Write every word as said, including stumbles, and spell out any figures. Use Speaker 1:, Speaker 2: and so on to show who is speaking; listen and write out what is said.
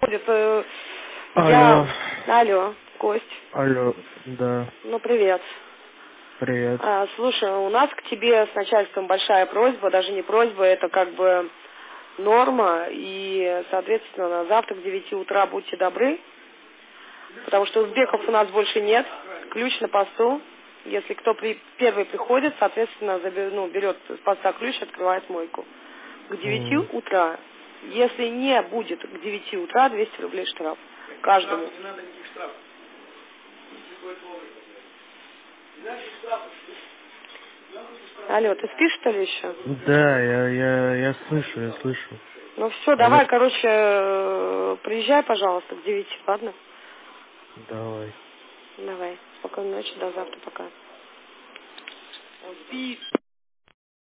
Speaker 1: будет. э,
Speaker 2: Алло.
Speaker 1: Я... Алло, Кость.
Speaker 2: Алло, да,
Speaker 1: Ну, привет.
Speaker 2: привет.
Speaker 1: А, слушай, у нас к тебе с начальством большая просьба, даже не просьба, это как бы норма, и, соответственно, на завтра к девяти утра будьте добры, потому что узбеков у нас больше нет, ключ на посту. Если кто при, первый приходит, соответственно, забер, ну, берет с поста ключ, открывает мойку. К девяти
Speaker 2: М,
Speaker 1: утра. Если не будет к девяти утра, двести рублей штраф. Каждому. Алло, ты спишь, что ли, еще?
Speaker 2: Да, я, я, я слышу, я слышу.
Speaker 1: Ну все,
Speaker 2: Алло,
Speaker 1: давай, короче, э, приезжай, пожалуйста, к девяти, ладно?
Speaker 2: давай.
Speaker 1: Давай. Спокойной ночи, до завтра, пока. Он спит.